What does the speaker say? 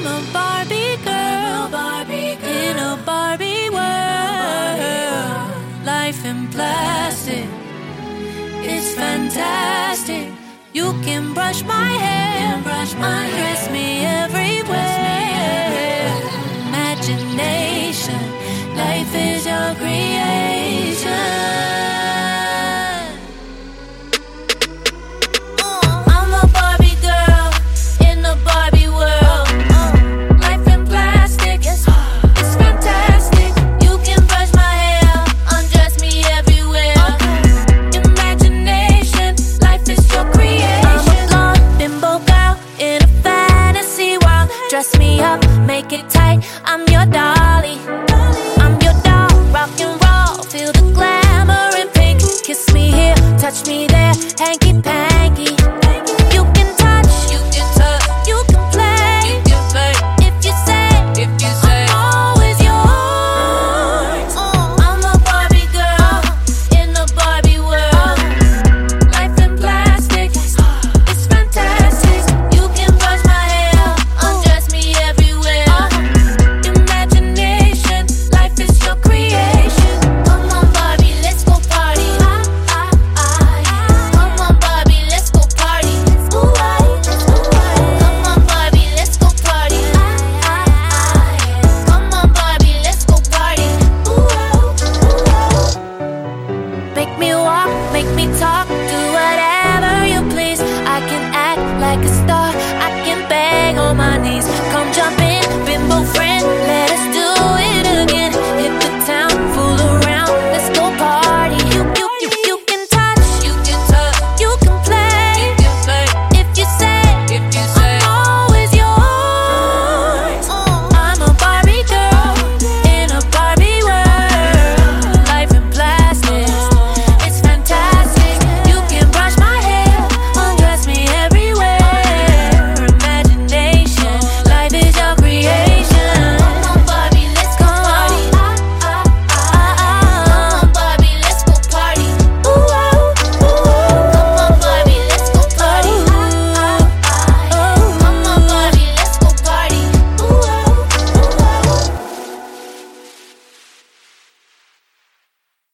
a Barbie girl in a Barbie world. Life in plastic, it's fantastic. You can brush my hair, undress me everywhere. Imagination, life is your creation. I'm a Barbie girl in a Barbie world. Life in plastic, it's fantastic. You can brush my hair, undress me everywhere. Imagination, life is your creation. I'm a blonde bimbo girl in a fantasy world. Dress me up, make it tight, I'm your dolly. I'm your doll, rock and roll, feel the glamour in pink. Kiss me here, touch me there, hanky panky. You can touch, you can play, if you say, I'm always yours. I'm a Barbie girl in a Barbie world. Life in plastic, it's fantastic. You can brush my hair, undress me everywhere. Imagination, life is your creation. Come on Barbie, let's go party. Come on Barbie, let's go party. Come on Barbie, let's go party. Come on Barbie, let's go party. Make me walk, make me talk, do whatever you please. I can act like a star, I can beg on my knees.